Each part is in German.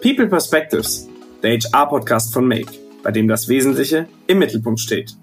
People Perspectives, der HR-Podcast von Make, bei dem das Wesentliche im Mittelpunkt steht.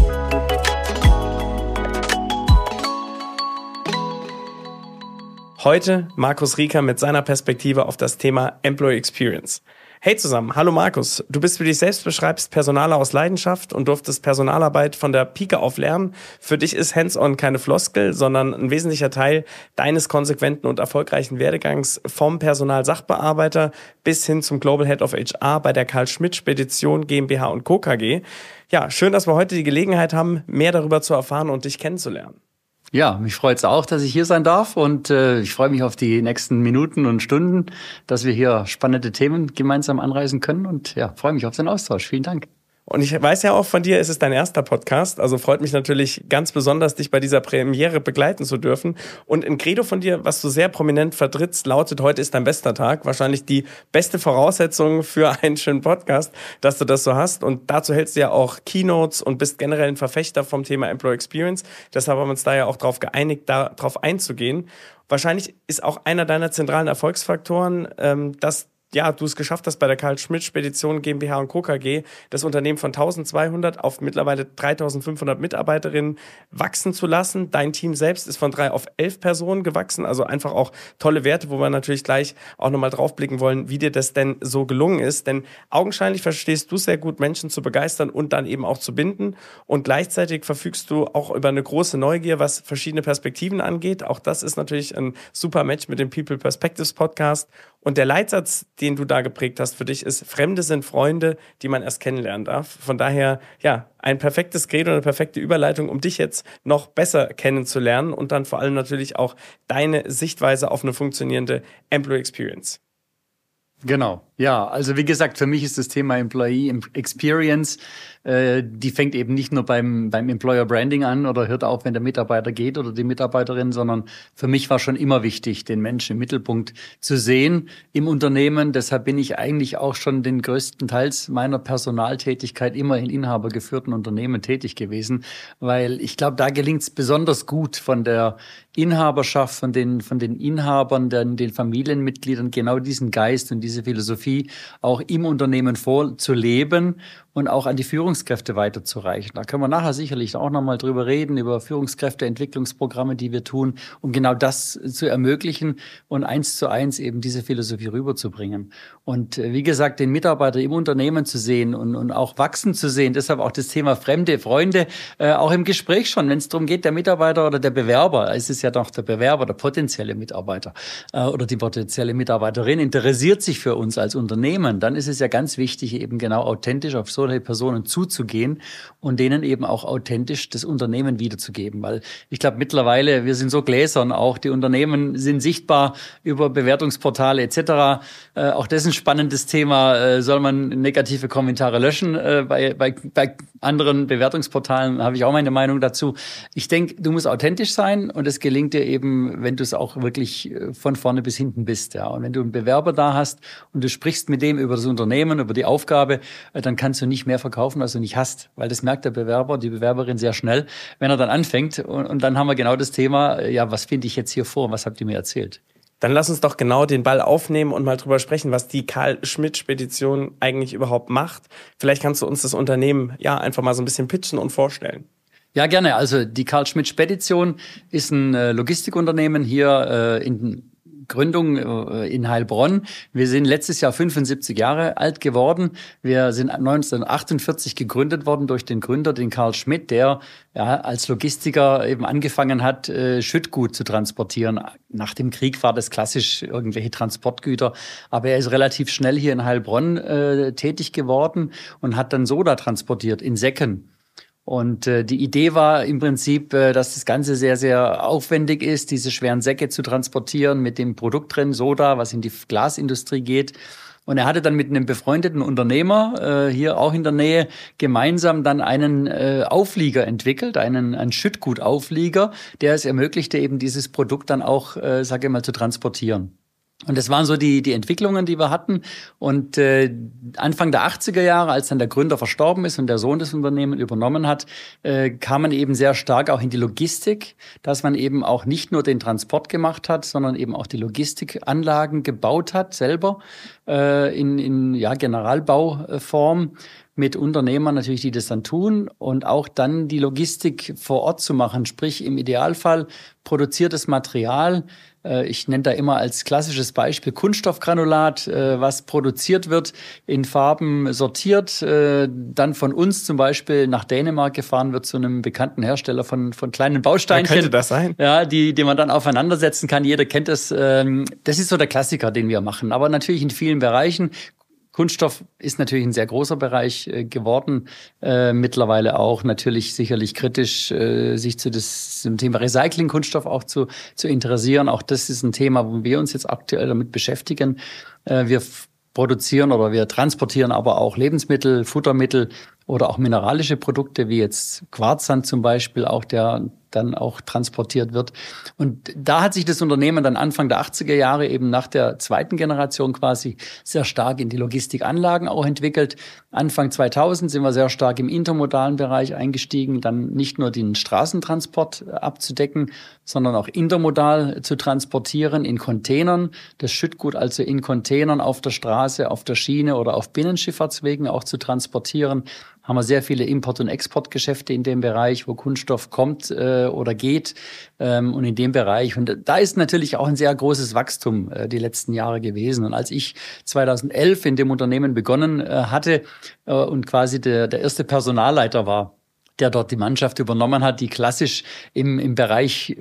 Heute Markus Rieker mit seiner Perspektive auf das Thema Employee Experience. Hey zusammen, hallo Markus. Du bist, wie du dich selbst beschreibst, Personaler aus Leidenschaft und durftest Personalarbeit von der Pike auf lernen. Für dich ist Hands-on keine Floskel, sondern ein wesentlicher Teil deines konsequenten und erfolgreichen Werdegangs vom Personalsachbearbeiter bis hin zum Global Head of HR bei der Carl Schmidt Spedition GmbH & Co. KG. Ja, schön, dass wir heute die Gelegenheit haben, mehr darüber zu erfahren und dich kennenzulernen. Ja, mich freut es auch, dass ich hier sein darf und ich freue mich auf die nächsten Minuten und Stunden, dass wir hier spannende Themen gemeinsam anreißen können und ja, freue mich auf den Austausch. Vielen Dank. Und ich weiß ja auch von dir, es ist dein erster Podcast, also freut mich natürlich ganz besonders, dich bei dieser Premiere begleiten zu dürfen. Und ein Credo von dir, was du sehr prominent vertrittst, lautet: Heute ist dein bester Tag. Wahrscheinlich die beste Voraussetzung für einen schönen Podcast, dass du das so hast. Und dazu hältst du ja auch Keynotes und bist generell ein Verfechter vom Thema Employee Experience. Deshalb haben wir uns da ja auch darauf geeinigt, darauf einzugehen. Wahrscheinlich ist auch einer deiner zentralen Erfolgsfaktoren, dass du es geschafft hast, bei der Carl Schmidt Spedition GmbH & Co. KG das Unternehmen von 1200 auf mittlerweile 3500 Mitarbeiterinnen wachsen zu lassen. Dein Team selbst ist von 3 auf 11 Personen gewachsen, also einfach auch tolle Werte, wo wir natürlich gleich auch nochmal draufblicken wollen, wie dir das denn so gelungen ist. Denn augenscheinlich verstehst du sehr gut, Menschen zu begeistern und dann eben auch zu binden. Und gleichzeitig verfügst du auch über eine große Neugier, was verschiedene Perspektiven angeht. Auch das ist natürlich ein super Match mit dem People Perspectives Podcast. Und der Leitsatz, den du da geprägt hast für dich, ist: Fremde sind Freunde, die man erst kennenlernen darf. Von daher, ja, ein perfektes Credo, eine perfekte Überleitung, um dich jetzt noch besser kennenzulernen und dann vor allem natürlich auch deine Sichtweise auf eine funktionierende Employee Experience. Genau, ja, also wie gesagt, für mich ist das Thema Employee Experience, die fängt eben nicht nur beim Employer Branding an oder hört auf, wenn der Mitarbeiter geht oder die Mitarbeiterin, sondern für mich war schon immer wichtig, den Menschen im Mittelpunkt zu sehen im Unternehmen. Deshalb bin ich eigentlich auch schon den größten Teils meiner Personaltätigkeit immer in inhabergeführten Unternehmen tätig gewesen, weil ich glaube, da gelingt es besonders gut von der Inhaberschaft, von den Inhabern, den Familienmitgliedern, genau diesen Geist und diese Philosophie auch im Unternehmen vorzuleben und auch an die Führungskräfte weiterzureichen. Da können wir nachher sicherlich auch nochmal drüber reden, über Führungskräfteentwicklungsprogramme, die wir tun, um genau das zu ermöglichen und 1:1 eben diese Philosophie rüberzubringen. Und wie gesagt, den Mitarbeiter im Unternehmen zu sehen und auch wachsen zu sehen, deshalb auch das Thema fremde Freunde, auch im Gespräch schon, wenn es darum geht, der Mitarbeiter oder der Bewerber, es ist ja doch der Bewerber, der potenzielle Mitarbeiter oder die potenzielle Mitarbeiterin interessiert sich für uns als Unternehmen, dann ist es ja ganz wichtig, eben genau authentisch auf solche Personen zuzugehen und denen eben auch authentisch das Unternehmen wiederzugeben. Weil ich glaube mittlerweile, wir sind so gläsern auch, die Unternehmen sind sichtbar über Bewertungsportale etc. Auch das ist ein spannendes Thema. Soll man negative Kommentare löschen? Bei anderen Bewertungsportalen habe ich auch meine Meinung dazu. Ich denke, du musst authentisch sein und es gelingt dir eben, wenn du es auch wirklich von vorne bis hinten bist. Ja. Und wenn du einen Bewerber da hast und du sprichst mit dem über das Unternehmen, über die Aufgabe, dann kannst du nicht mehr verkaufen, als du nicht hast. Weil das merkt der Bewerber, die Bewerberin sehr schnell, wenn er dann anfängt. Und dann haben wir genau das Thema, ja, was finde ich jetzt hier vor? Was habt ihr mir erzählt? Dann lass uns doch genau den Ball aufnehmen und mal drüber sprechen, was die Carl Schmidt Spedition eigentlich überhaupt macht. Vielleicht kannst du uns das Unternehmen ja einfach mal so ein bisschen pitchen und vorstellen. Ja, gerne. Also die Carl Schmidt Spedition ist ein Logistikunternehmen hier in Gründung in Heilbronn. Wir sind letztes Jahr 75 Jahre alt geworden. Wir sind 1948 gegründet worden durch den Gründer, den Carl Schmidt, der als Logistiker eben angefangen hat, Schüttgut zu transportieren. Nach dem Krieg war das klassisch irgendwelche Transportgüter. Aber er ist relativ schnell hier in Heilbronn tätig geworden und hat dann Soda transportiert in Säcken. Und die Idee war im Prinzip, dass das Ganze sehr, sehr aufwendig ist, diese schweren Säcke zu transportieren mit dem Produkt drin, Soda, was in die Glasindustrie geht. Und er hatte dann mit einem befreundeten Unternehmer hier auch in der Nähe gemeinsam dann einen Auflieger entwickelt, einen Schüttgutauflieger, der es ermöglichte, eben dieses Produkt dann auch, sage ich mal, zu transportieren. Und das waren so die Entwicklungen, die wir hatten. Und Anfang der 80er Jahre, als dann der Gründer verstorben ist und der Sohn das Unternehmen übernommen hat, kam man eben sehr stark auch in die Logistik, dass man eben auch nicht nur den Transport gemacht hat, sondern eben auch die Logistikanlagen gebaut hat, selber in Generalbauform. Mit Unternehmern natürlich, die das dann tun und auch dann die Logistik vor Ort zu machen, sprich im Idealfall produziertes Material. Ich nenne da immer als klassisches Beispiel Kunststoffgranulat, was produziert wird, in Farben sortiert, dann von uns zum Beispiel nach Dänemark gefahren wird zu einem bekannten Hersteller von kleinen Bausteinchen. Könnte das sein? Ja, die man dann aufeinandersetzen kann. Jeder kennt das. Das ist so der Klassiker, den wir machen. Aber natürlich in vielen Bereichen. Kunststoff ist natürlich ein sehr großer Bereich geworden, mittlerweile auch natürlich sicherlich kritisch, sich zum Thema Recycling Kunststoff auch zu interessieren. Auch das ist ein Thema, wo wir uns jetzt aktuell damit beschäftigen. Wir produzieren oder wir transportieren aber auch Lebensmittel, Futtermittel oder auch mineralische Produkte, wie jetzt Quarzsand zum Beispiel, auch der dann auch transportiert wird. Und da hat sich das Unternehmen dann Anfang der 80er Jahre eben nach der zweiten Generation quasi sehr stark in die Logistikanlagen auch entwickelt. Anfang 2000 sind wir sehr stark im intermodalen Bereich eingestiegen, dann nicht nur den Straßentransport abzudecken, sondern auch intermodal zu transportieren in Containern, das Schüttgut also in Containern auf der Straße, auf der Schiene oder auf Binnenschifffahrtswegen auch zu transportieren. Haben wir sehr viele Import- und Exportgeschäfte in dem Bereich, wo Kunststoff kommt oder geht und in dem Bereich. Und da ist natürlich auch ein sehr großes Wachstum die letzten Jahre gewesen. Und als ich 2011 in dem Unternehmen begonnen hatte und quasi der erste Personalleiter war, der dort die Mannschaft übernommen hat, die klassisch im Bereich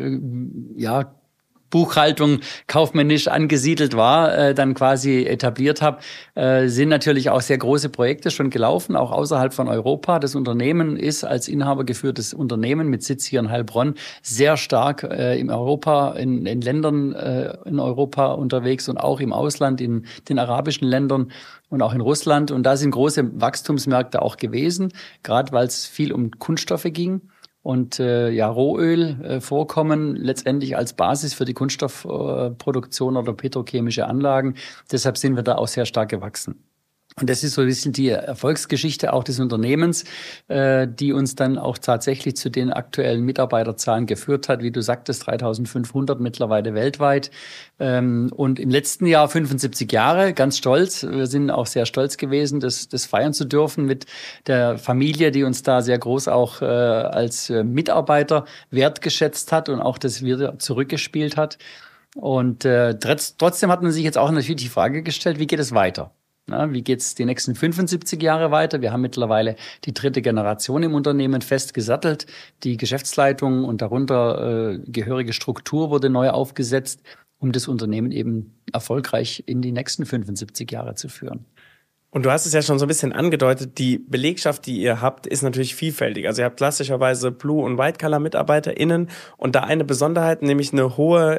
Buchhaltung kaufmännisch angesiedelt war, dann quasi etabliert habe, sind natürlich auch sehr große Projekte schon gelaufen, auch außerhalb von Europa. Das Unternehmen ist als inhabergeführtes Unternehmen mit Sitz hier in Heilbronn sehr stark in Europa, in Ländern in Europa unterwegs und auch im Ausland, in den arabischen Ländern und auch in Russland. Und da sind große Wachstumsmärkte auch gewesen, gerade weil es viel um Kunststoffe ging. Und Rohöl vorkommen letztendlich als Basis für die Kunststoffproduktion oder petrochemische Anlagen. Deshalb sind wir da auch sehr stark gewachsen. Und das ist so ein bisschen die Erfolgsgeschichte auch des Unternehmens, die uns dann auch tatsächlich zu den aktuellen Mitarbeiterzahlen geführt hat. Wie du sagtest, 3.500 mittlerweile weltweit. Und im letzten Jahr 75 Jahre, ganz stolz. Wir sind auch sehr stolz gewesen, das feiern zu dürfen mit der Familie, die uns da sehr groß auch als Mitarbeiter wertgeschätzt hat und auch das wieder zurückgespielt hat. Und trotzdem hat man sich jetzt auch natürlich die Frage gestellt, wie geht es weiter? Na, wie geht's die nächsten 75 Jahre weiter? Wir haben mittlerweile die dritte Generation im Unternehmen fest gesattelt. Die Geschäftsleitung und darunter gehörige Struktur wurde neu aufgesetzt, um das Unternehmen eben erfolgreich in die nächsten 75 Jahre zu führen. Und du hast es ja schon so ein bisschen angedeutet, die Belegschaft, die ihr habt, ist natürlich vielfältig. Also ihr habt klassischerweise Blue- und White-Color-MitarbeiterInnen und da eine Besonderheit, nämlich eine hohe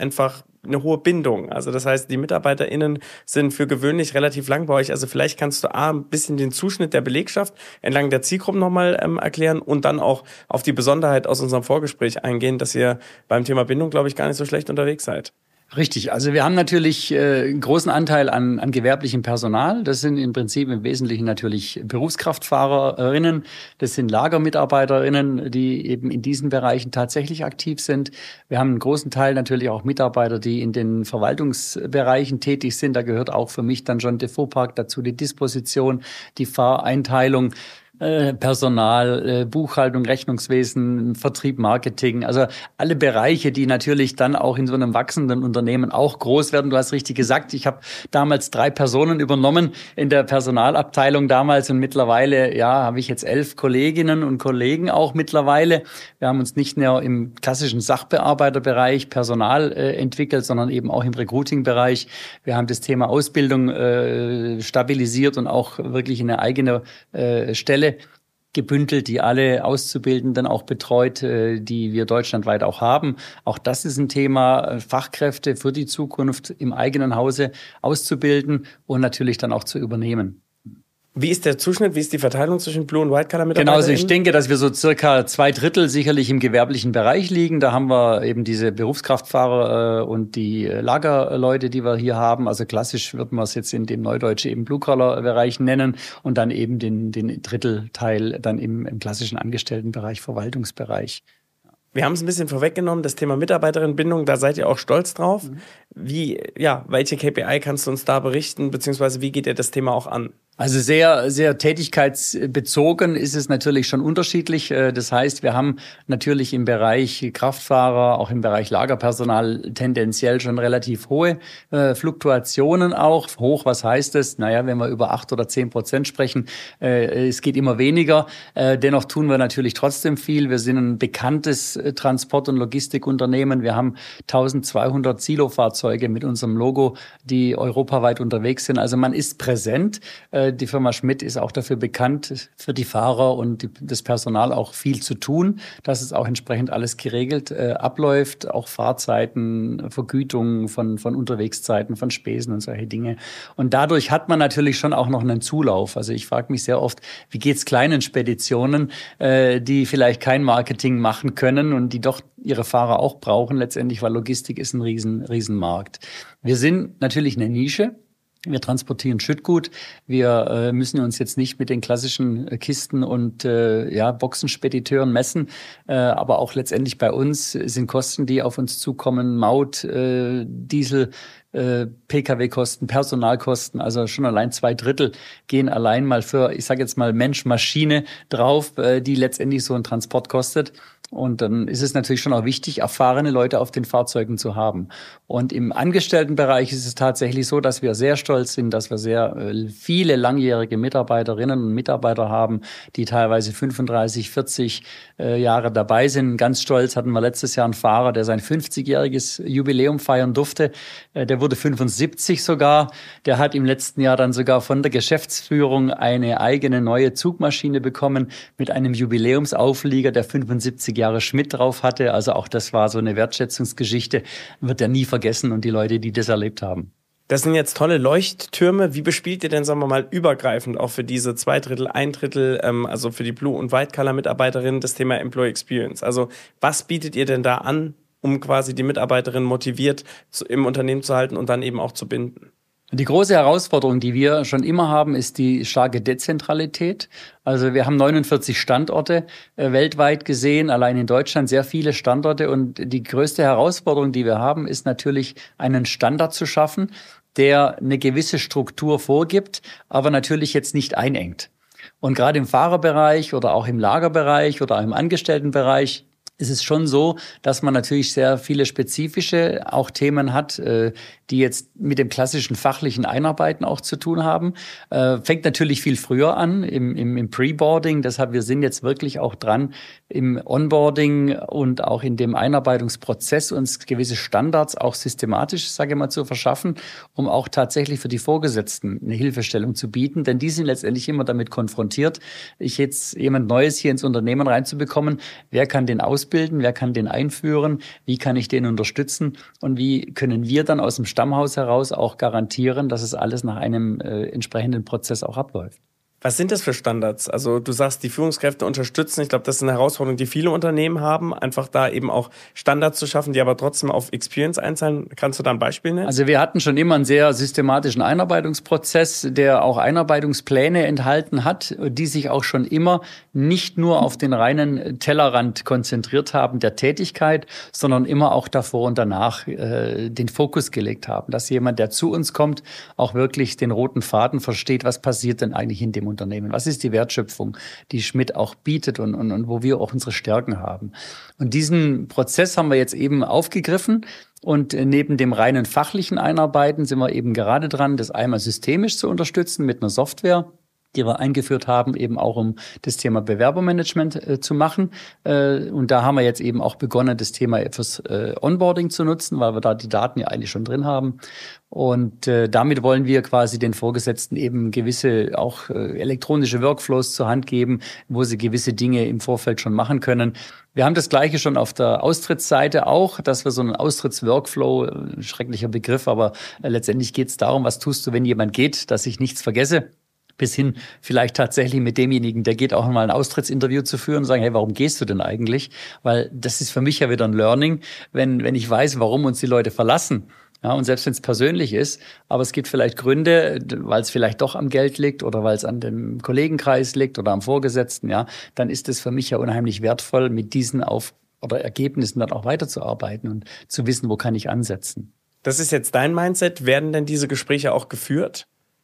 Bindung. Also das heißt, die MitarbeiterInnen sind für gewöhnlich relativ lang bei euch. Also vielleicht kannst du ein bisschen den Zuschnitt der Belegschaft entlang der Zielgruppen nochmal erklären und dann auch auf die Besonderheit aus unserem Vorgespräch eingehen, dass ihr beim Thema Bindung, glaube ich, gar nicht so schlecht unterwegs seid. Richtig, also wir haben natürlich einen großen Anteil an gewerblichem Personal. Das sind im Prinzip im Wesentlichen natürlich BerufskraftfahrerInnen, das sind LagermitarbeiterInnen, die eben in diesen Bereichen tatsächlich aktiv sind. Wir haben einen großen Teil natürlich auch Mitarbeiter, die in den Verwaltungsbereichen tätig sind. Da gehört auch für mich dann schon der Fuhrpark dazu, die Disposition, die Fahreinteilung, Personal, Buchhaltung, Rechnungswesen, Vertrieb, Marketing, also alle Bereiche, die natürlich dann auch in so einem wachsenden Unternehmen auch groß werden. Du hast richtig gesagt, ich habe damals 3 Personen übernommen in der Personalabteilung damals und mittlerweile, habe ich jetzt 11 Kolleginnen und Kollegen auch mittlerweile. Wir haben uns nicht nur im klassischen Sachbearbeiterbereich Personal entwickelt, sondern eben auch im Recruiting-Bereich. Wir haben das Thema Ausbildung stabilisiert und auch wirklich in eine eigene Stelle gebündelt, die alle Auszubildenden auch betreut, die wir deutschlandweit auch haben. Auch das ist ein Thema, Fachkräfte für die Zukunft im eigenen Hause auszubilden und natürlich dann auch zu übernehmen. Wie ist der Zuschnitt, wie ist die Verteilung zwischen Blue- und White-Color-Mitarbeitern? Genau, also ich denke, dass wir so circa 2/3 sicherlich im gewerblichen Bereich liegen. Da haben wir eben diese Berufskraftfahrer und die Lagerleute, die wir hier haben. Also klassisch würden wir es jetzt in dem Neudeutsch eben Blue-Collar-Bereich nennen und dann eben den Drittelteil dann im klassischen Angestelltenbereich, Verwaltungsbereich. Wir haben es ein bisschen vorweggenommen, das Thema Mitarbeiterinnenbindung, da seid ihr auch stolz drauf. Welche KPI kannst du uns da berichten, beziehungsweise wie geht ihr das Thema auch an? Also sehr, sehr tätigkeitsbezogen ist es natürlich schon unterschiedlich. Das heißt, wir haben natürlich im Bereich Kraftfahrer, auch im Bereich Lagerpersonal tendenziell schon relativ hohe Fluktuationen auch. Hoch, was heißt das? Naja, wenn wir über 8 oder 10% sprechen, es geht immer weniger. Dennoch tun wir natürlich trotzdem viel. Wir sind ein bekanntes Transport- und Logistikunternehmen. Wir haben 1200 Silofahrzeuge mit unserem Logo, die europaweit unterwegs sind. Also man ist präsent. Die Firma Schmidt ist auch dafür bekannt, für die Fahrer und das Personal auch viel zu tun, dass es auch entsprechend alles geregelt abläuft, auch Fahrzeiten, Vergütung von Unterwegszeiten, von Spesen und solche Dinge. Und dadurch hat man natürlich schon auch noch einen Zulauf. Also ich frage mich sehr oft, wie geht's kleinen Speditionen, die vielleicht kein Marketing machen können und die doch ihre Fahrer auch brauchen letztendlich, weil Logistik ist ein Riesenmarkt. Wir sind natürlich eine Nische. Wir transportieren Schüttgut. Wir müssen uns jetzt nicht mit den klassischen Kisten und Boxenspediteuren messen. Aber auch letztendlich bei uns sind Kosten, die auf uns zukommen, Maut, Diesel, Pkw-Kosten, Personalkosten, also schon allein 2/3 gehen allein mal für, ich sage jetzt mal Mensch, Maschine drauf, die letztendlich so ein Transport kostet. Und dann ist es natürlich schon auch wichtig, erfahrene Leute auf den Fahrzeugen zu haben. Und im Angestelltenbereich ist es tatsächlich so, dass wir sehr stolz sind, dass wir sehr viele langjährige Mitarbeiterinnen und Mitarbeiter haben, die teilweise 35, 40 Jahre dabei sind. Ganz stolz hatten wir letztes Jahr einen Fahrer, der sein 50-jähriges Jubiläum feiern durfte. Der wurde 75 sogar. Der hat im letzten Jahr dann sogar von der Geschäftsführung eine eigene neue Zugmaschine bekommen mit einem Jubiläumsauflieger, der 75 Jahre Schmidt drauf hatte. Also auch das war so eine Wertschätzungsgeschichte, wird er nie vergessen und die Leute, die das erlebt haben. Das sind jetzt tolle Leuchttürme. Wie bespielt ihr denn, sagen wir mal, übergreifend auch für diese 2/3, 1/3, also für die Blue- und White-Color-Mitarbeiterinnen das Thema Employee Experience? Also was bietet ihr denn da an, um quasi die Mitarbeiterinnen motiviert im Unternehmen zu halten und dann eben auch zu binden? Die große Herausforderung, die wir schon immer haben, ist die starke Dezentralität. Also wir haben 49 Standorte weltweit gesehen, allein in Deutschland sehr viele Standorte. Und die größte Herausforderung, die wir haben, ist natürlich einen Standard zu schaffen, der eine gewisse Struktur vorgibt, aber natürlich jetzt nicht einengt. Und gerade im Fahrerbereich oder auch im Lagerbereich oder auch im Angestelltenbereich ist es schon so, dass man natürlich sehr viele spezifische auch Themen hat, die jetzt mit dem klassischen fachlichen Einarbeiten auch zu tun haben. Fängt natürlich viel früher an, im Preboarding. Deshalb, wir sind jetzt wirklich auch dran, im Onboarding und auch in dem Einarbeitungsprozess uns gewisse Standards auch systematisch, sage ich mal, zu verschaffen, um auch tatsächlich für die Vorgesetzten eine Hilfestellung zu bieten. Denn die sind letztendlich immer damit konfrontiert, jetzt jemand Neues hier ins Unternehmen reinzubekommen. Wer kann den ausbilden? Wer kann den einführen? Wie kann ich den unterstützen? Und wie können wir dann aus dem Stammhaus heraus auch garantieren, dass es alles nach einem entsprechenden Prozess auch abläuft? Was sind das für Standards? Also du sagst, die Führungskräfte unterstützen. Ich glaube, das ist eine Herausforderung, die viele Unternehmen haben, einfach da eben auch Standards zu schaffen, die aber trotzdem auf Experience einzahlen. Kannst du da ein Beispiel nennen? Also wir hatten schon immer einen sehr systematischen Einarbeitungsprozess, der auch Einarbeitungspläne enthalten hat, die sich auch schon immer nicht nur auf den reinen Tellerrand konzentriert haben der Tätigkeit, sondern immer auch davor und danach den Fokus gelegt haben, dass jemand, der zu uns kommt, auch wirklich den roten Faden versteht, was passiert denn eigentlich in dem Unternehmen? Was ist die Wertschöpfung, die Schmidt auch bietet und wo wir auch unsere Stärken haben? Und diesen Prozess haben wir jetzt eben aufgegriffen und neben dem reinen fachlichen Einarbeiten sind wir eben gerade dran, das einmal systemisch zu unterstützen mit einer Software, die wir eingeführt haben, eben auch um das Thema Bewerbermanagement zu machen. Und da haben wir jetzt eben auch begonnen, das Thema fürs Onboarding zu nutzen, weil wir da die Daten ja eigentlich schon drin haben. Und damit wollen wir quasi den Vorgesetzten eben gewisse auch elektronische Workflows zur Hand geben, wo sie gewisse Dinge im Vorfeld schon machen können. Wir haben das Gleiche schon auf der Austrittsseite auch, dass wir so einen Austrittsworkflow, schrecklicher Begriff, aber letztendlich geht es darum, was tust du, wenn jemand geht, dass ich nichts vergesse. bis hin vielleicht tatsächlich mit demjenigen, der geht, auch mal ein Austrittsinterview zu führen und sagen, hey, warum gehst du denn eigentlich? Weil das ist für mich ja wieder ein Learning, wenn ich weiß, warum uns die Leute verlassen. Ja, und selbst wenn es persönlich ist, aber es gibt vielleicht Gründe, weil es vielleicht doch am Geld liegt oder weil es an dem Kollegenkreis liegt oder am Vorgesetzten, ja, dann ist es für mich ja unheimlich wertvoll, mit diesen oder Ergebnissen dann auch weiterzuarbeiten und zu wissen, wo kann ich ansetzen. Das ist jetzt dein Mindset. Werden denn diese Gespräche auch geführt?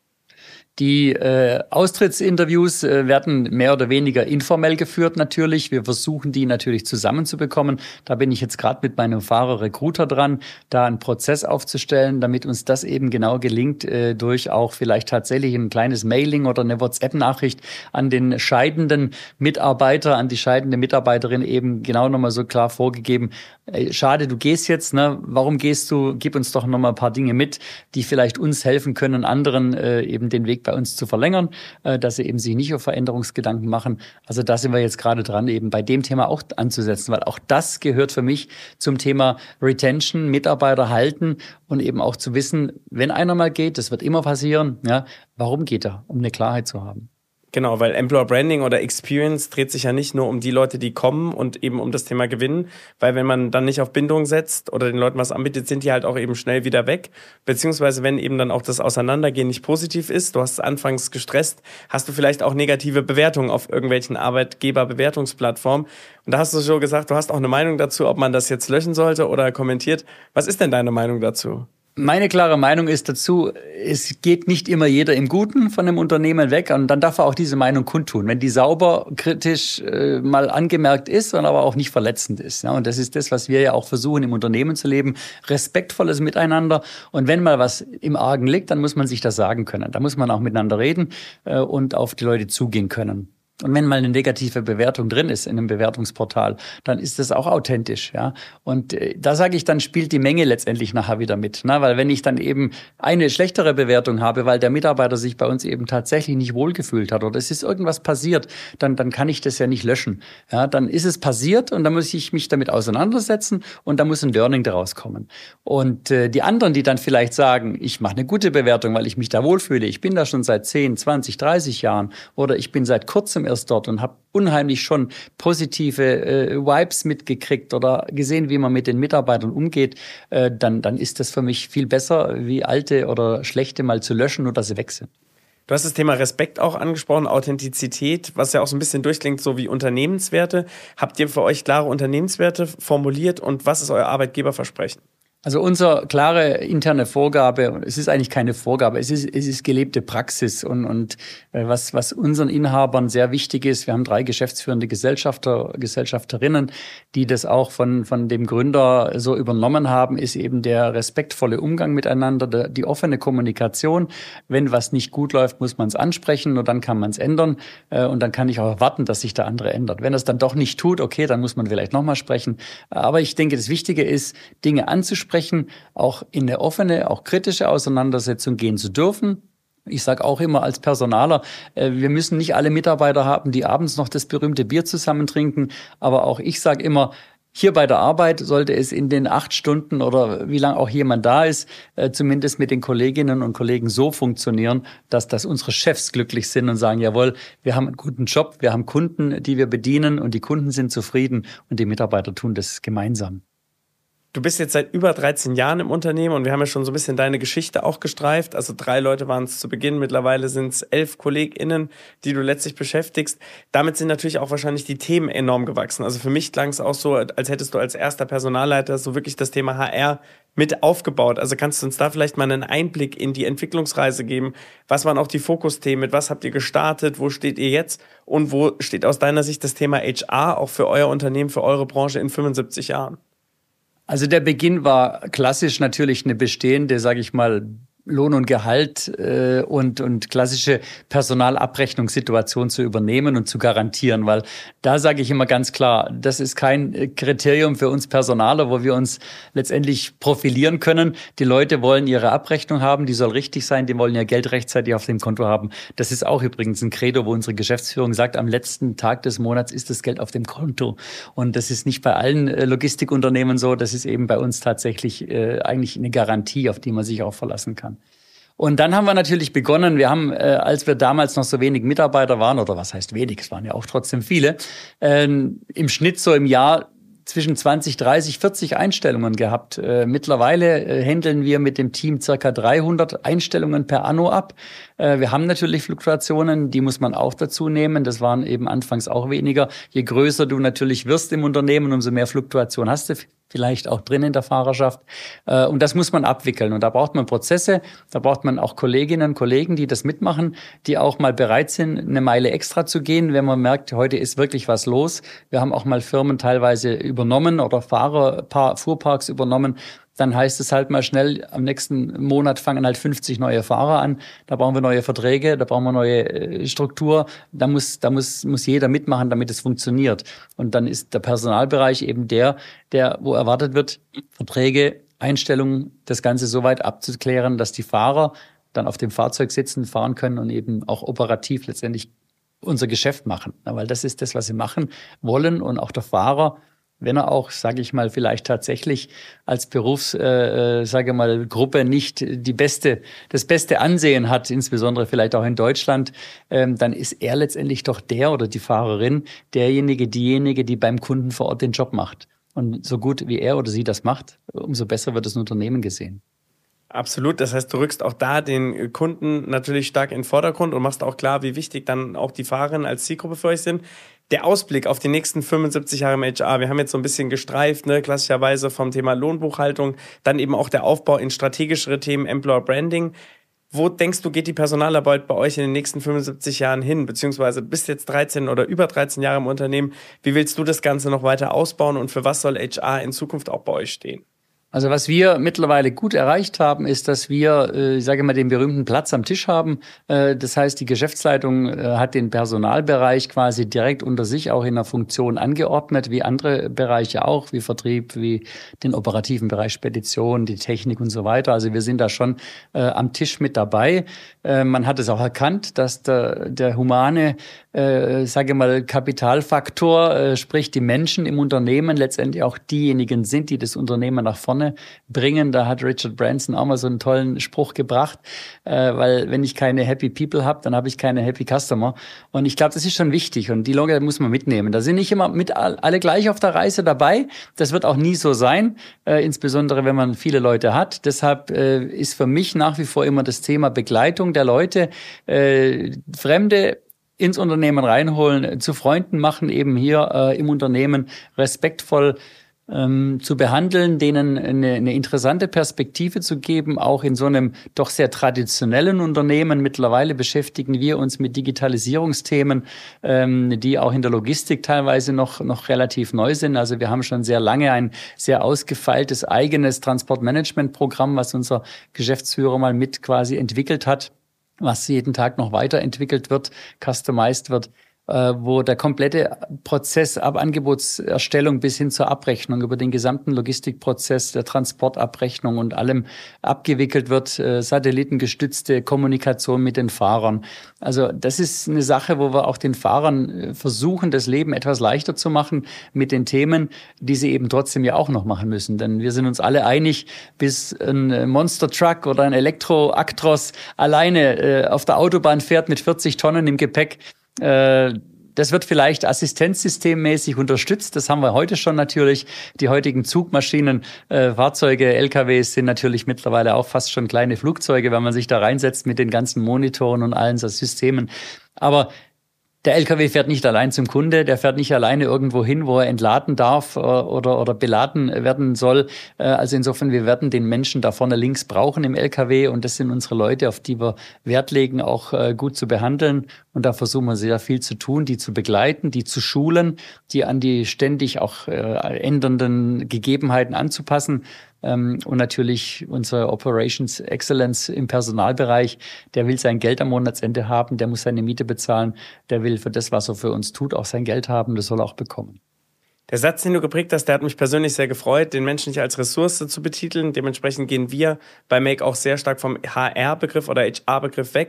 Die Austrittsinterviews werden mehr oder weniger informell geführt natürlich. Wir versuchen, die natürlich zusammenzubekommen. Da bin ich jetzt gerade mit meinem Fahrer Recruiter dran, da einen Prozess aufzustellen, damit uns das eben genau gelingt, durch auch vielleicht tatsächlich ein kleines Mailing oder eine WhatsApp-Nachricht an den scheidenden Mitarbeiter, an die scheidende Mitarbeiterin eben genau nochmal so klar vorgegeben. Schade, du gehst jetzt, ne? Warum gehst du? Gib uns doch nochmal ein paar Dinge mit, die vielleicht uns helfen können, anderen eben den Weg bei uns zu verlängern, dass sie eben sich nicht auf Veränderungsgedanken machen. Also da sind wir jetzt gerade dran, eben bei dem Thema auch anzusetzen, weil auch das gehört für mich zum Thema Retention, Mitarbeiter halten und eben auch zu wissen, wenn einer mal geht, das wird immer passieren, ja, warum geht er? Um eine Klarheit zu haben. Genau, weil Employer Branding oder Experience dreht sich ja nicht nur um die Leute, die kommen und eben um das Thema Gewinnen, weil wenn man dann nicht auf Bindung setzt oder den Leuten was anbietet, sind die halt auch eben schnell wieder weg, beziehungsweise wenn eben dann auch das Auseinandergehen nicht positiv ist, du hast es anfangs gestresst, hast du vielleicht auch negative Bewertungen auf irgendwelchen Arbeitgeberbewertungsplattformen und da hast du schon gesagt, du hast auch eine Meinung dazu, ob man das jetzt löschen sollte oder kommentiert. Was ist denn deine Meinung dazu? Meine klare Meinung ist dazu, es geht nicht immer jeder im Guten von einem Unternehmen weg und dann darf er auch diese Meinung kundtun, wenn die sauber, kritisch mal angemerkt ist und aber auch nicht verletzend ist. Ja, und das ist das, was wir ja auch versuchen im Unternehmen zu leben, respektvolles Miteinander und wenn mal was im Argen liegt, dann muss man sich das sagen können. Da muss man auch miteinander reden und auf die Leute zugehen können. Und wenn mal eine negative Bewertung drin ist in einem Bewertungsportal, dann ist das auch authentisch, ja. Und da sage ich, dann spielt die Menge letztendlich nachher wieder mit, ne? Weil wenn ich dann eben eine schlechtere Bewertung habe, weil der Mitarbeiter sich bei uns eben tatsächlich nicht wohlgefühlt hat oder es ist irgendwas passiert, dann kann ich das ja nicht löschen. Ja, dann ist es passiert und dann muss ich mich damit auseinandersetzen und da muss ein Learning daraus kommen. Und die anderen, die dann vielleicht sagen, ich mache eine gute Bewertung, weil ich mich da wohlfühle, ich bin da schon seit 10, 20, 30 Jahren oder ich bin seit kurzem erst dort und habe unheimlich schon positive Vibes mitgekriegt oder gesehen, wie man mit den Mitarbeitern umgeht, dann ist das für mich viel besser, wie alte oder schlechte mal zu löschen, nur dass sie weg sind. Du hast das Thema Respekt auch angesprochen, Authentizität, was ja auch so ein bisschen durchklingt, so wie Unternehmenswerte. Habt ihr für euch klare Unternehmenswerte formuliert und was ist euer Arbeitgeberversprechen? Also unsere klare interne Vorgabe, es ist eigentlich keine Vorgabe, es ist gelebte Praxis und was unseren Inhabern sehr wichtig ist, wir haben 3 geschäftsführende Gesellschafterinnen, die das auch von dem Gründer so übernommen haben, ist eben der respektvolle Umgang miteinander, die offene Kommunikation. Wenn was nicht gut läuft, muss man es ansprechen und dann kann man es ändern und dann kann ich auch erwarten, dass sich der andere ändert. Wenn er es dann doch nicht tut, okay, dann muss man vielleicht nochmal sprechen. Aber ich denke, das Wichtige ist, Dinge anzusprechen, auch in eine offene, auch kritische Auseinandersetzung gehen zu dürfen. Ich sage auch immer als Personaler, wir müssen nicht alle Mitarbeiter haben, die abends noch das berühmte Bier zusammen trinken. Aber auch ich sage immer, hier bei der Arbeit sollte es in den 8 Stunden oder wie lange auch jemand da ist, zumindest mit den Kolleginnen und Kollegen so funktionieren, dass unsere Chefs glücklich sind und sagen, jawohl, wir haben einen guten Job, wir haben Kunden, die wir bedienen und die Kunden sind zufrieden und die Mitarbeiter tun das gemeinsam. Du bist jetzt seit über 13 Jahren im Unternehmen und wir haben ja schon so ein bisschen deine Geschichte auch gestreift. Also 3 Leute waren es zu Beginn, mittlerweile sind es 11 KollegInnen, die du letztlich beschäftigst. Damit sind natürlich auch wahrscheinlich die Themen enorm gewachsen. Also für mich klang es auch so, als hättest du als erster Personalleiter so wirklich das Thema HR mit aufgebaut. Also kannst du uns da vielleicht mal einen Einblick in die Entwicklungsreise geben? Was waren auch die Fokusthemen? Mit was habt ihr gestartet? Wo steht ihr jetzt? Und wo steht aus deiner Sicht das Thema HR auch für euer Unternehmen, für eure Branche in 75 Jahren? Also der Beginn war klassisch natürlich eine bestehende, sage ich mal, Lohn und Gehalt und klassische Personalabrechnungssituation zu übernehmen und zu garantieren, weil da sage ich immer ganz klar, das ist kein Kriterium für uns Personaler, wo wir uns letztendlich profilieren können. Die Leute wollen ihre Abrechnung haben, die soll richtig sein, die wollen ihr Geld rechtzeitig auf dem Konto haben. Das ist auch übrigens ein Credo, wo unsere Geschäftsführung sagt, am letzten Tag des Monats ist das Geld auf dem Konto. Und das ist nicht bei allen Logistikunternehmen so, das ist eben bei uns tatsächlich eigentlich eine Garantie, auf die man sich auch verlassen kann. Und dann haben wir natürlich begonnen, wir haben, als wir damals noch so wenig Mitarbeiter waren, oder was heißt wenig, es waren ja auch trotzdem viele, im Schnitt so im Jahr zwischen 20, 30, 40 Einstellungen gehabt. Mittlerweile handeln wir mit dem Team circa 300 Einstellungen per Anno ab. Wir haben natürlich Fluktuationen, die muss man auch dazu nehmen. Das waren eben anfangs auch weniger. Je größer du natürlich wirst im Unternehmen, umso mehr Fluktuation hast du vielleicht auch drin in der Fahrerschaft. Und das muss man abwickeln. Und da braucht man Prozesse, da braucht man auch Kolleginnen und Kollegen, die das mitmachen, die auch mal bereit sind, eine Meile extra zu gehen, wenn man merkt, heute ist wirklich was los. Wir haben auch mal Firmen teilweise übernommen oder Fuhrparks übernommen. Dann heißt es halt mal schnell, am nächsten Monat fangen halt 50 neue Fahrer an. Da brauchen wir neue Verträge, da brauchen wir neue Struktur. Da muss jeder mitmachen, damit es funktioniert. Und dann ist der Personalbereich eben wo erwartet wird, Verträge, Einstellungen, das Ganze so weit abzuklären, dass die Fahrer dann auf dem Fahrzeug sitzen, fahren können und eben auch operativ letztendlich unser Geschäft machen. Weil das ist das, was sie machen wollen. Und auch der Fahrer, wenn er auch, sage ich mal, vielleicht tatsächlich als Gruppe nicht das beste Ansehen hat, insbesondere vielleicht auch in Deutschland, dann ist er letztendlich doch der oder die Fahrerin diejenige, die beim Kunden vor Ort den Job macht. Und so gut wie er oder sie das macht, umso besser wird das Unternehmen gesehen. Absolut, das heißt, du rückst auch da den Kunden natürlich stark in den Vordergrund und machst auch klar, wie wichtig dann auch die Fahrerinnen als Zielgruppe für euch sind. Der Ausblick auf die nächsten 75 Jahre im HR, wir haben jetzt so ein bisschen gestreift, ne, klassischerweise vom Thema Lohnbuchhaltung, dann eben auch der Aufbau in strategischere Themen, Employer Branding. Wo denkst du, geht die Personalarbeit bei euch in den nächsten 75 Jahren hin? Beziehungsweise bist jetzt 13 oder über 13 Jahre im Unternehmen. Wie willst du das Ganze noch weiter ausbauen und für was soll HR in Zukunft auch bei euch stehen? Also was wir mittlerweile gut erreicht haben, ist, dass wir, ich sage mal, den berühmten Platz am Tisch haben. Das heißt, die Geschäftsleitung hat den Personalbereich quasi direkt unter sich auch in einer Funktion angeordnet, wie andere Bereiche auch, wie Vertrieb, wie den operativen Bereich Spedition, die Technik und so weiter. Also wir sind da schon am Tisch mit dabei. Man hat es auch erkannt, dass der humane, sage mal, Kapitalfaktor, sprich die Menschen im Unternehmen letztendlich auch diejenigen sind, die das Unternehmen nach vorne bringen. Da hat Richard Branson auch mal so einen tollen Spruch gebracht, weil wenn ich keine Happy People habe, dann habe ich keine Happy Customer. Und ich glaube, das ist schon wichtig und die Logik muss man mitnehmen. Da sind nicht immer alle gleich auf der Reise dabei. Das wird auch nie so sein, insbesondere wenn man viele Leute hat. Deshalb ist für mich nach wie vor immer das Thema Begleitung der Leute, Fremde ins Unternehmen reinholen, zu Freunden machen, eben hier im Unternehmen respektvoll zu behandeln, denen eine interessante Perspektive zu geben, auch in so einem doch sehr traditionellen Unternehmen. Mittlerweile beschäftigen wir uns mit Digitalisierungsthemen, die auch in der Logistik teilweise noch relativ neu sind. Also wir haben schon sehr lange ein sehr ausgefeiltes eigenes Transportmanagementprogramm, was unser Geschäftsführer mal mit quasi entwickelt hat, was jeden Tag noch weiterentwickelt wird, customized wird, wo der komplette Prozess ab Angebotserstellung bis hin zur Abrechnung über den gesamten Logistikprozess der Transportabrechnung und allem abgewickelt wird, satellitengestützte Kommunikation mit den Fahrern. Also das ist eine Sache, wo wir auch den Fahrern versuchen, das Leben etwas leichter zu machen mit den Themen, die sie eben trotzdem ja auch noch machen müssen. Denn wir sind uns alle einig, bis ein Monster Truck oder ein Elektro-Actros alleine auf der Autobahn fährt mit 40 Tonnen im Gepäck, das wird vielleicht assistenzsystemmäßig unterstützt. Das haben wir heute schon natürlich. Die heutigen Zugmaschinen, Fahrzeuge, LKWs sind natürlich mittlerweile auch fast schon kleine Flugzeuge, wenn man sich da reinsetzt mit den ganzen Monitoren und allen so Systemen. Aber der LKW fährt nicht allein zum Kunde, der fährt nicht alleine irgendwo hin, wo er entladen darf oder beladen werden soll. Also insofern, wir werden den Menschen da vorne links brauchen im LKW und das sind unsere Leute, auf die wir Wert legen, auch gut zu behandeln. Und da versuchen wir sehr viel zu tun, die zu begleiten, die zu schulen, die an die ständig auch ändernden Gegebenheiten anzupassen. Und natürlich unsere Operations Excellence im Personalbereich, der will sein Geld am Monatsende haben, der muss seine Miete bezahlen, der will für das, was er für uns tut, auch sein Geld haben, das soll er auch bekommen. Der Satz, den du geprägt hast, der hat mich persönlich sehr gefreut, den Menschen nicht als Ressource zu betiteln. Dementsprechend gehen wir bei Make auch sehr stark vom HR-Begriff oder HR-Begriff weg.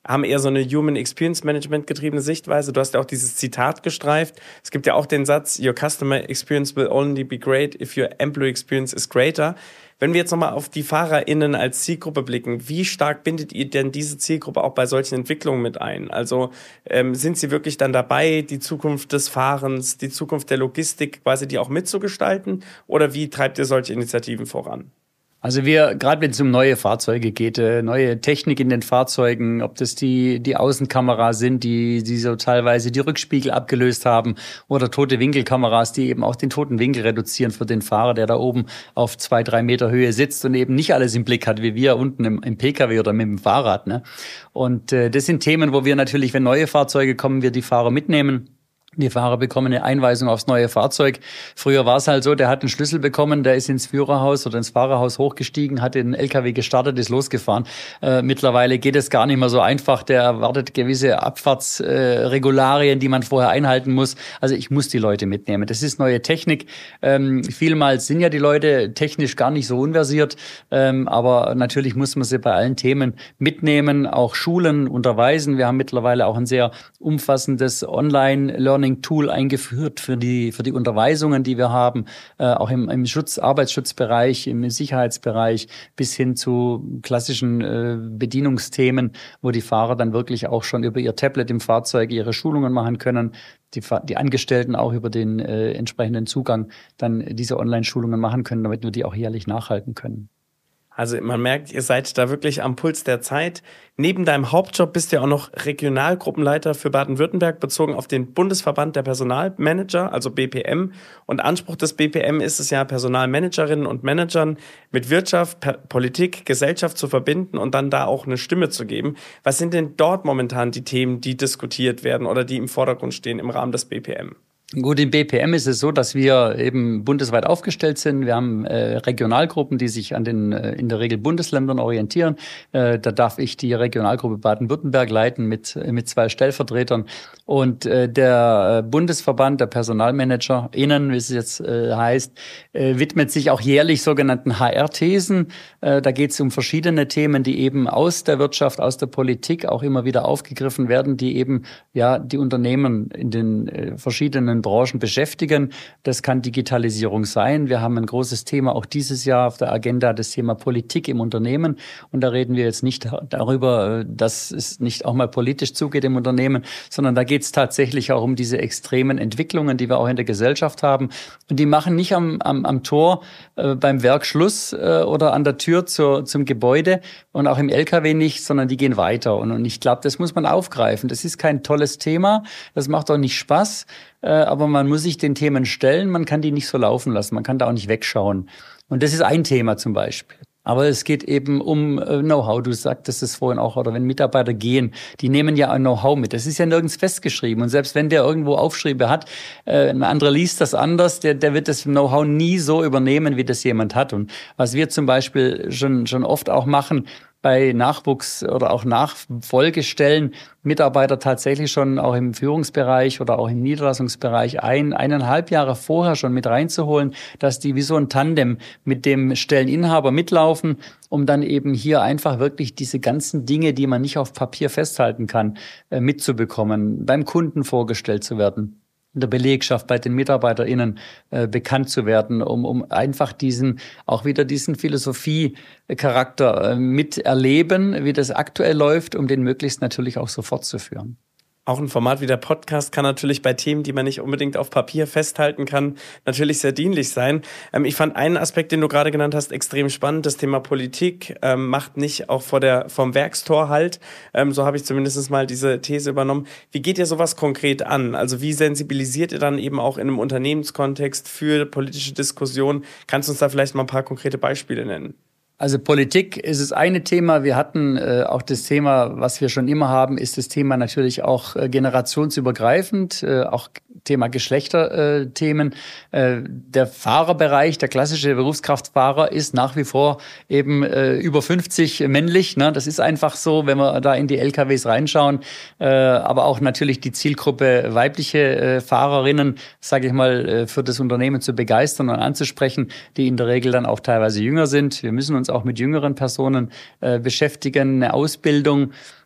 haben eher so eine Human Experience Management getriebene Sichtweise. Du hast ja auch dieses Zitat gestreift. Es gibt ja auch den Satz, your customer experience will only be great if your employee experience is greater. Wenn wir jetzt nochmal auf die FahrerInnen als Zielgruppe blicken, wie stark bindet ihr denn diese Zielgruppe auch bei solchen Entwicklungen mit ein? Also sind sie wirklich dann dabei, die Zukunft des Fahrens, die Zukunft der Logistik quasi die auch mitzugestalten? Oder wie treibt ihr solche Initiativen voran? Also gerade wenn es um neue Fahrzeuge geht, neue Technik in den Fahrzeugen, ob das die Außenkameras sind, die so teilweise die Rückspiegel abgelöst haben oder tote Winkelkameras, die eben auch den toten Winkel reduzieren für den Fahrer, der da oben auf 2-3 Meter Höhe sitzt und eben nicht alles im Blick hat, wie wir unten im Pkw oder mit dem Fahrrad, ne? Und das sind Themen, wo wir natürlich, wenn neue Fahrzeuge kommen, wir die Fahrer mitnehmen. Die Fahrer bekommen eine Einweisung aufs neue Fahrzeug. Früher war es halt so, der hat einen Schlüssel bekommen, der ist ins Führerhaus oder ins Fahrerhaus hochgestiegen, hat den LKW gestartet, ist losgefahren. Mittlerweile geht es gar nicht mehr so einfach. Der erwartet gewisse Abfahrtsregularien, die man vorher einhalten muss. Also ich muss die Leute mitnehmen. Das ist neue Technik. Vielmals sind ja die Leute technisch gar nicht so unversiert. Aber natürlich muss man sie bei allen Themen mitnehmen, auch schulen, unterweisen. Wir haben mittlerweile auch ein sehr umfassendes Online-Learning Tool eingeführt für die Unterweisungen, die wir haben, auch im Arbeitsschutzbereich, im Sicherheitsbereich bis hin zu klassischen Bedienungsthemen, wo die Fahrer dann wirklich auch schon über ihr Tablet im Fahrzeug ihre Schulungen machen können, die Angestellten auch über den entsprechenden Zugang dann diese Online-Schulungen machen können, damit wir die auch jährlich nachhalten können. Also man merkt, ihr seid da wirklich am Puls der Zeit. Neben deinem Hauptjob bist du ja auch noch Regionalgruppenleiter für Baden-Württemberg, bezogen auf den Bundesverband der Personalmanager, also BPM. Und Anspruch des BPM ist es ja, Personalmanagerinnen und Managern mit Wirtschaft, Politik, Gesellschaft zu verbinden und dann da auch eine Stimme zu geben. Was sind denn dort momentan die Themen, die diskutiert werden oder die im Vordergrund stehen im Rahmen des BPM? Gut, im BPM ist es so, dass wir eben bundesweit aufgestellt sind. Wir haben Regionalgruppen, die sich an den in der Regel Bundesländern orientieren. Da darf ich die Regionalgruppe Baden-Württemberg leiten mit 2 Stellvertretern. Und der Bundesverband der PersonalmanagerInnen, wie es jetzt heißt, widmet sich auch jährlich sogenannten HR-Thesen. Da geht es um verschiedene Themen, die eben aus der Wirtschaft, aus der Politik auch immer wieder aufgegriffen werden, die eben die Unternehmen in den verschiedenen Branchen beschäftigen. Das kann Digitalisierung sein. Wir haben ein großes Thema auch dieses Jahr auf der Agenda, das Thema Politik im Unternehmen. Und da reden wir jetzt nicht darüber, dass es nicht auch mal politisch zugeht im Unternehmen, sondern da geht es tatsächlich auch um diese extremen Entwicklungen, die wir auch in der Gesellschaft haben. Und die machen nicht am Tor beim Werk Schluss oder an der Tür zum Gebäude und auch im LKW nicht, sondern die gehen weiter. Und ich glaube, das muss man aufgreifen. Das ist kein tolles Thema. Das macht auch nicht Spaß. Aber man muss sich den Themen stellen, man kann die nicht so laufen lassen, man kann da auch nicht wegschauen. Und das ist ein Thema zum Beispiel. Aber es geht eben um Know-how. Du sagtest es vorhin auch, oder wenn Mitarbeiter gehen, die nehmen ja ein Know-how mit. Das ist ja nirgends festgeschrieben. Und selbst wenn der irgendwo Aufschriebe hat, ein anderer liest das anders, der wird das Know-how nie so übernehmen, wie das jemand hat. Und was wir zum Beispiel schon oft auch machen, bei Nachwuchs oder auch Nachfolgestellen Mitarbeiter tatsächlich schon auch im Führungsbereich oder auch im Niederlassungsbereich 1,5 Jahre vorher schon mit reinzuholen, dass die wie so ein Tandem mit dem Stelleninhaber mitlaufen, um dann eben hier einfach wirklich diese ganzen Dinge, die man nicht auf Papier festhalten kann, mitzubekommen, beim Kunden vorgestellt zu werden, in der Belegschaft, bei den MitarbeiterInnen bekannt zu werden, um einfach diesen Philosophie-Charakter miterleben, wie das aktuell läuft, um den möglichst natürlich auch so fortzuführen. Auch ein Format wie der Podcast kann natürlich bei Themen, die man nicht unbedingt auf Papier festhalten kann, natürlich sehr dienlich sein. Ich fand einen Aspekt, den du gerade genannt hast, extrem spannend. Das Thema Politik macht nicht auch vom Werkstor Halt. So habe ich zumindest mal diese These übernommen. Wie geht ihr sowas konkret an? Also wie sensibilisiert ihr dann eben auch in einem Unternehmenskontext für politische Diskussionen? Kannst du uns da vielleicht mal ein paar konkrete Beispiele nennen? Also Politik ist das eine Thema. Wir hatten auch das Thema, was wir schon immer haben, ist das Thema natürlich auch generationsübergreifend, auch Thema Geschlechterthemen. Der Fahrerbereich, der klassische Berufskraftfahrer ist nach wie vor eben über 50 männlich. Ne? Das ist einfach so, wenn wir da in die LKWs reinschauen. Aber auch natürlich die Zielgruppe weibliche Fahrerinnen, sage ich mal, für das Unternehmen zu begeistern und anzusprechen, die in der Regel dann auch teilweise jünger sind. Wir müssen uns auch mit jüngeren Personen beschäftigen, eine Ausbildung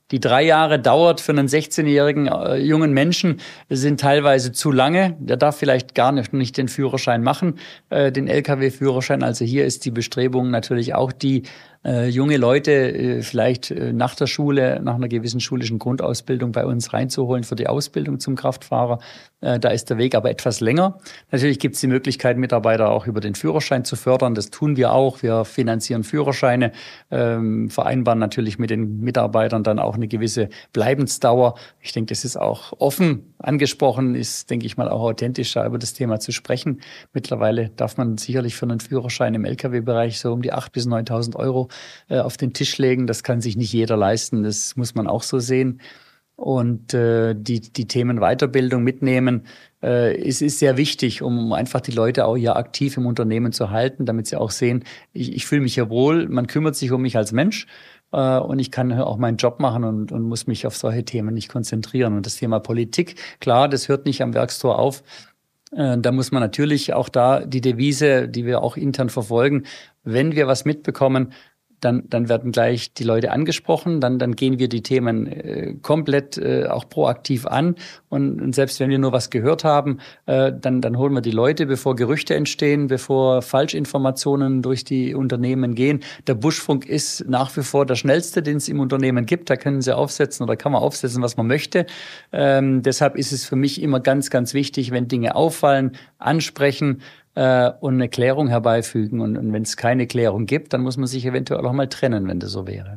Die 3 Jahre dauert für einen 16-jährigen jungen Menschen, sind teilweise zu lange. Der darf vielleicht gar nicht den Führerschein machen, den Lkw-Führerschein. Also hier ist die Bestrebung natürlich auch die, junge Leute vielleicht nach der Schule, nach einer gewissen schulischen Grundausbildung bei uns reinzuholen für die Ausbildung zum Kraftfahrer. Da ist der Weg aber etwas länger. Natürlich gibt es die Möglichkeit, Mitarbeiter auch über den Führerschein zu fördern. Das tun wir auch. Wir finanzieren Führerscheine, vereinbaren natürlich mit den Mitarbeitern dann auch eine gewisse Bleibensdauer. Ich denke, das ist auch offen angesprochen, ist, denke ich mal, auch authentischer über das Thema zu sprechen. Mittlerweile darf man sicherlich für einen Führerschein im Lkw-Bereich so um die 8.000 bis 9.000 Euro auf den Tisch legen. Das kann sich nicht jeder leisten. Das muss man auch so sehen. Und die Themen Weiterbildung mitnehmen, ist sehr wichtig, um einfach die Leute auch hier aktiv im Unternehmen zu halten, damit sie auch sehen, ich fühle mich hier wohl, man kümmert sich um mich als Mensch und ich kann auch meinen Job machen und muss mich auf solche Themen nicht konzentrieren. Und das Thema Politik, klar, das hört nicht am Werkstor auf. Da muss man natürlich auch da die Devise, die wir auch intern verfolgen, wenn wir was mitbekommen, dann werden gleich die Leute angesprochen, dann gehen wir die Themen komplett auch proaktiv an und selbst wenn wir nur was gehört haben, dann holen wir die Leute, bevor Gerüchte entstehen, bevor Falschinformationen durch die Unternehmen gehen. Der Buschfunk ist nach wie vor der schnellste, den es im Unternehmen gibt. Da können Sie aufsetzen oder kann man aufsetzen, was man möchte. Deshalb ist es für mich immer ganz, ganz wichtig, wenn Dinge auffallen, ansprechen, und eine Klärung herbeifügen. Und wenn es keine Klärung gibt, dann muss man sich eventuell auch mal trennen, wenn das so wäre.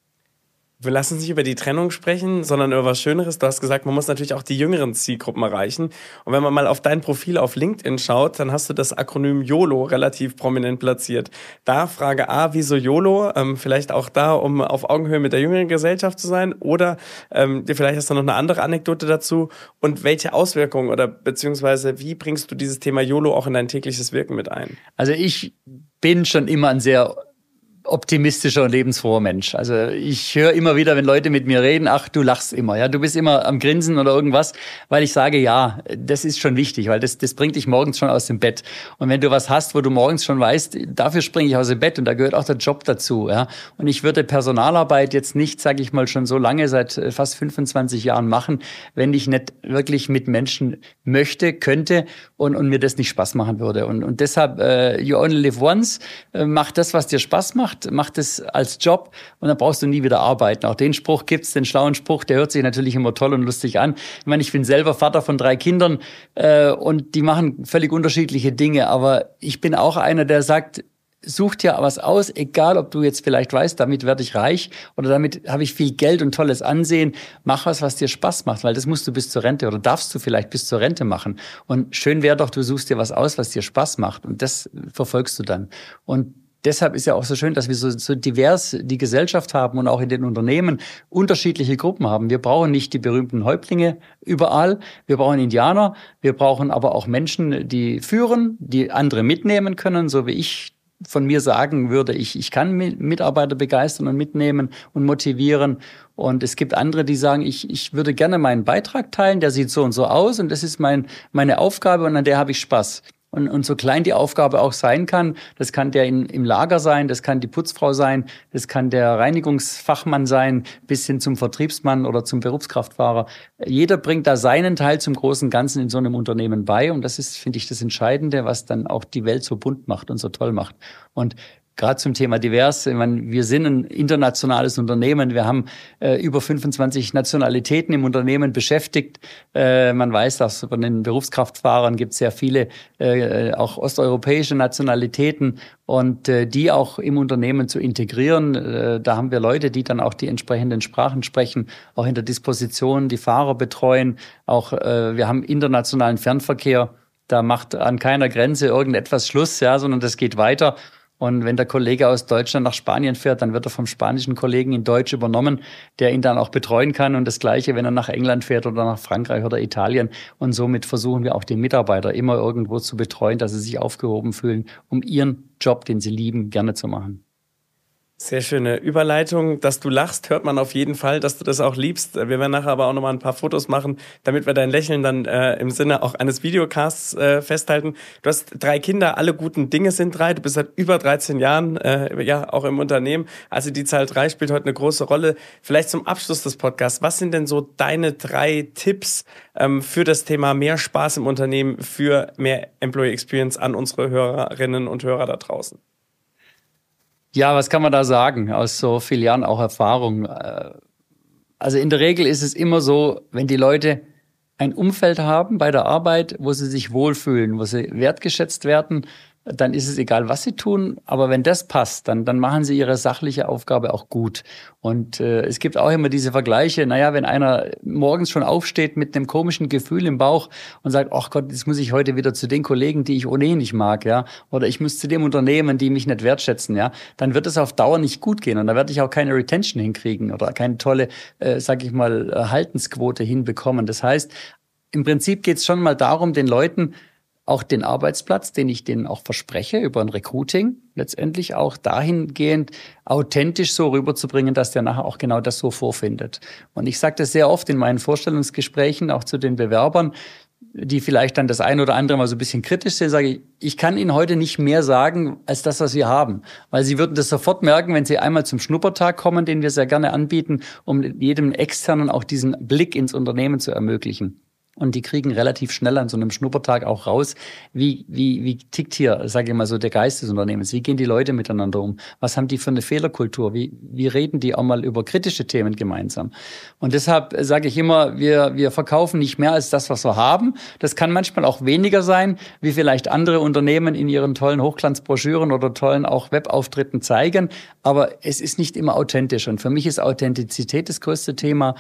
Wir lassen uns nicht über die Trennung sprechen, sondern über was Schöneres. Du hast gesagt, man muss natürlich auch die jüngeren Zielgruppen erreichen. Und wenn man mal auf dein Profil auf LinkedIn schaut, dann hast du das Akronym YOLO relativ prominent platziert. Da Frage A, wieso YOLO? Vielleicht auch da, um auf Augenhöhe mit der jüngeren Gesellschaft zu sein. Oder vielleicht hast du noch eine andere Anekdote dazu. Und welche Auswirkungen oder beziehungsweise wie bringst du dieses Thema YOLO auch in dein tägliches Wirken mit ein? Also ich bin schon immer ein sehr optimistischer und lebensfroher Mensch. Also ich höre immer wieder, wenn Leute mit mir reden, ach, du lachst immer, ja, du bist immer am Grinsen oder irgendwas, weil ich sage, ja, das ist schon wichtig, weil das bringt dich morgens schon aus dem Bett. Und wenn du was hast, wo du morgens schon weißt, dafür springe ich aus dem Bett und da gehört auch der Job dazu, ja. Und ich würde Personalarbeit jetzt nicht, sage ich mal, schon so lange, seit fast 25 Jahren machen, wenn ich nicht wirklich mit Menschen möchte, könnte und mir das nicht Spaß machen würde. Und deshalb, you only live once, mach das, was dir Spaß macht, macht es als Job und dann brauchst du nie wieder arbeiten. Auch den Spruch gibt's, den schlauen Spruch, der hört sich natürlich immer toll und lustig an. Ich meine, ich bin selber Vater von 3 Kindern und die machen völlig unterschiedliche Dinge, aber ich bin auch einer, der sagt, such dir was aus, egal ob du jetzt vielleicht weißt, damit werde ich reich oder damit habe ich viel Geld und tolles Ansehen. Mach was dir Spaß macht, weil das musst du bis zur Rente oder darfst du vielleicht bis zur Rente machen. Und schön wäre doch, du suchst dir was aus, was dir Spaß macht und das verfolgst du dann. Und deshalb ist ja auch so schön, dass wir so divers die Gesellschaft haben und auch in den Unternehmen unterschiedliche Gruppen haben. Wir brauchen nicht die berühmten Häuptlinge überall. Wir brauchen Indianer. Wir brauchen aber auch Menschen, die führen, die andere mitnehmen können, so wie ich von mir sagen würde, ich kann Mitarbeiter begeistern und mitnehmen und motivieren. Und es gibt andere, die sagen, ich würde gerne meinen Beitrag teilen, der sieht so und so aus und das ist meine Aufgabe und an der habe ich Spaß. Und so klein die Aufgabe auch sein kann, das kann der im Lager sein, das kann die Putzfrau sein, das kann der Reinigungsfachmann sein, bis hin zum Vertriebsmann oder zum Berufskraftfahrer. Jeder bringt da seinen Teil zum großen Ganzen in so einem Unternehmen bei. Und das ist, finde ich, das Entscheidende, was dann auch die Welt so bunt macht und so toll macht. Und gerade zum Thema divers, ich meine, wir sind ein internationales Unternehmen, wir haben über 25 Nationalitäten im Unternehmen beschäftigt. Man weiß, dass von den Berufskraftfahrern gibt es sehr viele, auch osteuropäische Nationalitäten und die auch im Unternehmen zu integrieren. Da haben wir Leute, die dann auch die entsprechenden Sprachen sprechen, auch in der Disposition die Fahrer betreuen. Auch wir haben internationalen Fernverkehr, da macht an keiner Grenze irgendetwas Schluss, ja, sondern das geht weiter. Und wenn der Kollege aus Deutschland nach Spanien fährt, dann wird er vom spanischen Kollegen in Deutsch übernommen, der ihn dann auch betreuen kann. Und das Gleiche, wenn er nach England fährt oder nach Frankreich oder Italien. Und somit versuchen wir auch die Mitarbeiter immer irgendwo zu betreuen, dass sie sich aufgehoben fühlen, um ihren Job, den sie lieben, gerne zu machen. Sehr schöne Überleitung. Dass du lachst, hört man auf jeden Fall, dass du das auch liebst. Wir werden nachher aber auch nochmal ein paar Fotos machen, damit wir dein Lächeln dann im Sinne auch eines Videocasts festhalten. Du hast 3 Kinder, alle guten Dinge sind 3. Du bist seit über 13 Jahren auch im Unternehmen. Also die Zahl 3 spielt heute eine große Rolle. Vielleicht zum Abschluss des Podcasts, was sind denn so deine 3 Tipps für das Thema mehr Spaß im Unternehmen, für mehr Employee Experience an unsere Hörerinnen und Hörer da draußen? Ja, was kann man da sagen aus so vielen Jahren auch Erfahrung? Also in der Regel ist es immer so, wenn die Leute ein Umfeld haben bei der Arbeit, wo sie sich wohlfühlen, wo sie wertgeschätzt werden, dann ist es egal, was sie tun. Aber wenn das passt, dann machen sie ihre sachliche Aufgabe auch gut. Und es gibt auch immer diese Vergleiche, naja, wenn einer morgens schon aufsteht mit einem komischen Gefühl im Bauch und sagt, ach Gott, jetzt muss ich heute wieder zu den Kollegen, die ich ohnehin nicht mag, ja, oder ich muss zu dem Unternehmen, die mich nicht wertschätzen, ja, dann wird es auf Dauer nicht gut gehen und da werde ich auch keine Retention hinkriegen oder keine tolle, sag ich mal, Haltensquote hinbekommen. Das heißt, im Prinzip geht es schon mal darum, den Leuten auch den Arbeitsplatz, den ich denen auch verspreche, über ein Recruiting, letztendlich auch dahingehend authentisch so rüberzubringen, dass der nachher auch genau das so vorfindet. Und ich sage das sehr oft in meinen Vorstellungsgesprächen, auch zu den Bewerbern, die vielleicht dann das ein oder andere mal so ein bisschen kritisch sind, sage ich kann Ihnen heute nicht mehr sagen, als das, was wir haben. Weil Sie würden das sofort merken, wenn Sie einmal zum Schnuppertag kommen, den wir sehr gerne anbieten, um jedem Externen auch diesen Blick ins Unternehmen zu ermöglichen. Und die kriegen relativ schnell an so einem Schnuppertag auch raus, wie tickt hier, sage ich mal so, der Geist des Unternehmens. Wie gehen die Leute miteinander um? Was haben die für eine Fehlerkultur? Wie reden die auch mal über kritische Themen gemeinsam? Und deshalb sage ich immer, wir verkaufen nicht mehr als das, was wir haben. Das kann manchmal auch weniger sein, wie vielleicht andere Unternehmen in ihren tollen Hochglanzbroschüren oder tollen auch Webauftritten zeigen. Aber es ist nicht immer authentisch. Und für mich ist Authentizität das größte Thema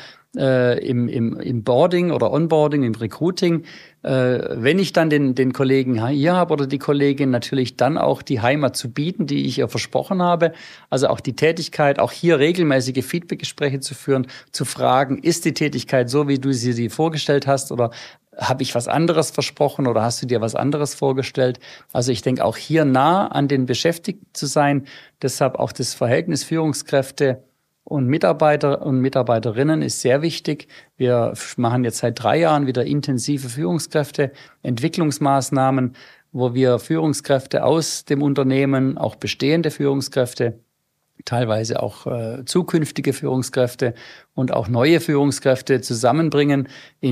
im Boarding oder Onboarding, im Recruiting. Wenn ich dann den Kollegen hier habe oder die Kollegin, natürlich dann auch die Heimat zu bieten, die ich ihr versprochen habe. Also auch die Tätigkeit, auch hier regelmäßige Feedbackgespräche zu führen, zu fragen, ist die Tätigkeit so, wie du sie dir vorgestellt hast oder habe ich was anderes versprochen oder hast du dir was anderes vorgestellt? Also ich denke auch hier nah an den Beschäftigten zu sein. Deshalb auch das Verhältnis Führungskräfte und Mitarbeiter und Mitarbeiterinnen ist sehr wichtig. Wir machen jetzt seit 3 Jahren wieder intensive Führungskräfte, Entwicklungsmaßnahmen, wo wir Führungskräfte aus dem Unternehmen, auch bestehende Führungskräfte, teilweise auch zukünftige Führungskräfte und auch neue Führungskräfte zusammenbringen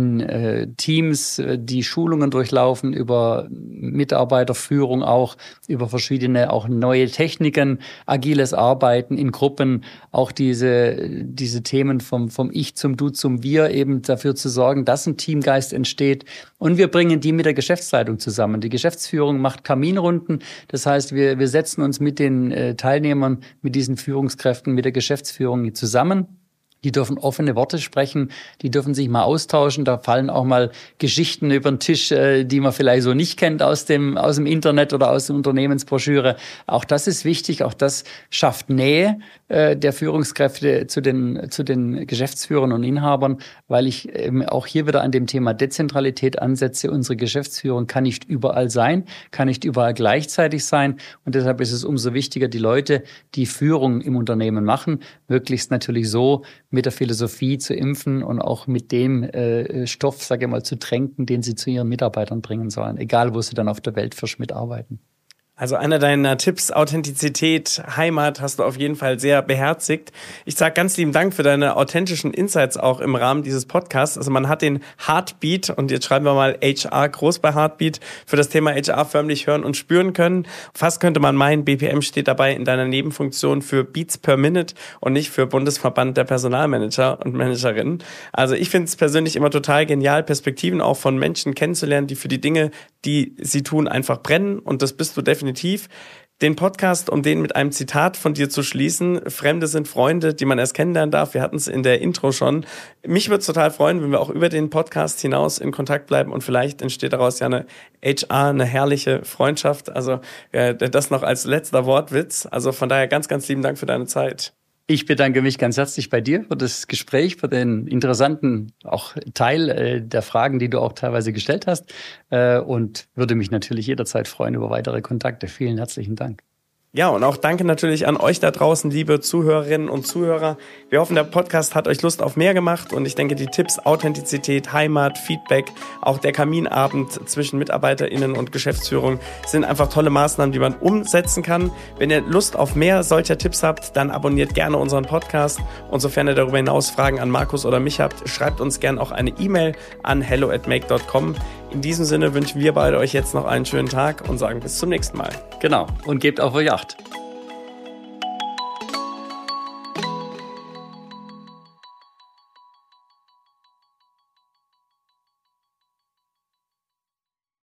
in Teams, die Schulungen durchlaufen über Mitarbeiterführung auch, über verschiedene auch neue Techniken, agiles Arbeiten in Gruppen, auch diese Themen vom Ich zum Du zum Wir eben dafür zu sorgen, dass ein Teamgeist entsteht. Und wir bringen die mit der Geschäftsleitung zusammen. Die Geschäftsführung macht Kaminrunden. Das heißt, wir setzen uns mit den Teilnehmern, mit diesen Führungskräften, mit der Geschäftsführung zusammen. Die dürfen offene Worte sprechen, die dürfen sich mal austauschen. Da fallen auch mal Geschichten über den Tisch, die man vielleicht so nicht kennt aus dem Internet oder aus der Unternehmensbroschüre. Auch das ist wichtig, auch das schafft Nähe der Führungskräfte zu den Geschäftsführern und Inhabern, weil ich auch hier wieder an dem Thema Dezentralität ansetze. Unsere Geschäftsführung kann nicht überall sein, kann nicht überall gleichzeitig sein. Und deshalb ist es umso wichtiger, die Leute, die Führung im Unternehmen machen, möglichst natürlich so mit der Philosophie zu impfen und auch mit dem Stoff, sage ich mal, zu tränken, den sie zu ihren Mitarbeitern bringen sollen, egal wo sie dann auf der Welt für Schmidt arbeiten. Also einer deiner Tipps, Authentizität, Heimat, hast du auf jeden Fall sehr beherzigt. Ich sage ganz lieben Dank für deine authentischen Insights auch im Rahmen dieses Podcasts. Also man hat den Heartbeat, und jetzt schreiben wir mal HR groß bei Heartbeat, für das Thema HR förmlich hören und spüren können. Fast könnte man meinen, BPM steht dabei in deiner Nebenfunktion für Beats per Minute und nicht für Bundesverband der Personalmanager und Managerinnen. Also ich finde es persönlich immer total genial, Perspektiven auch von Menschen kennenzulernen, die für die Dinge, die sie tun, einfach brennen, und das bist du definitiv. Den Podcast, um den mit einem Zitat von dir zu schließen: Fremde sind Freunde, die man erst kennenlernen darf. Wir hatten es in der Intro schon. Mich würde es total freuen, wenn wir auch über den Podcast hinaus in Kontakt bleiben, und vielleicht entsteht daraus ja eine herrliche Freundschaft. Also das noch als letzter Wortwitz. Also von daher ganz, ganz lieben Dank für deine Zeit. Ich bedanke mich ganz herzlich bei dir für das Gespräch, für den interessanten auch Teil der Fragen, die du auch teilweise gestellt hast, und würde mich natürlich jederzeit freuen über weitere Kontakte. Vielen herzlichen Dank. Ja, und auch danke natürlich an euch da draußen, liebe Zuhörerinnen und Zuhörer. Wir hoffen, der Podcast hat euch Lust auf mehr gemacht und ich denke, die Tipps Authentizität, Heimat, Feedback, auch der Kaminabend zwischen MitarbeiterInnen und Geschäftsführung sind einfach tolle Maßnahmen, die man umsetzen kann. Wenn ihr Lust auf mehr solcher Tipps habt, dann abonniert gerne unseren Podcast und sofern ihr darüber hinaus Fragen an Markus oder mich habt, schreibt uns gerne auch eine E-Mail an hello@make.com. In diesem Sinne wünschen wir beide euch jetzt noch einen schönen Tag und sagen bis zum nächsten Mal. Genau. Und gebt auf euch Acht.